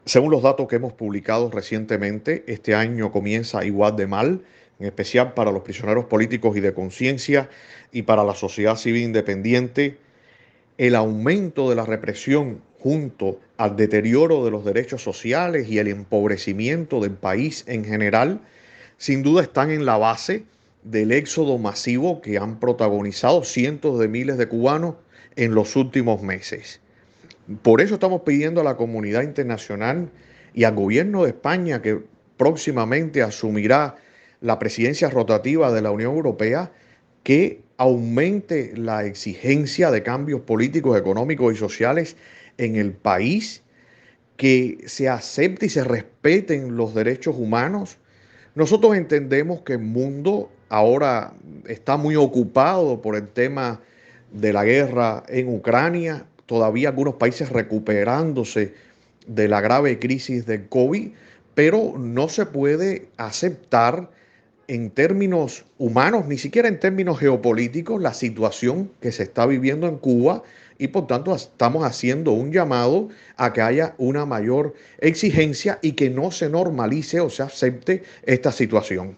Según los datos que hemos publicado recientemente, este año comienza igual de mal, en especial para los prisioneros políticos y de conciencia y para la sociedad civil independiente. El aumento de la represión junto al deterioro de los derechos sociales y el empobrecimiento del país en general, sin duda están en la base del éxodo masivo que han protagonizado cientos de miles de cubanos en los últimos meses. Por eso estamos pidiendo a la comunidad internacional y al gobierno de España, que próximamente asumirá la presidencia rotativa de la Unión Europea, que aumente la exigencia de cambios políticos, económicos y sociales en el país, que se acepte y se respeten los derechos humanos. Nosotros entendemos que el mundo ahora está muy ocupado por el tema de la guerra en Ucrania, todavía algunos países recuperándose de la grave crisis del COVID, pero no se puede aceptar en términos humanos, ni siquiera en términos geopolíticos, la situación que se está viviendo en Cuba y por tanto estamos haciendo un llamado a que haya una mayor exigencia y que no se normalice o se acepte esta situación.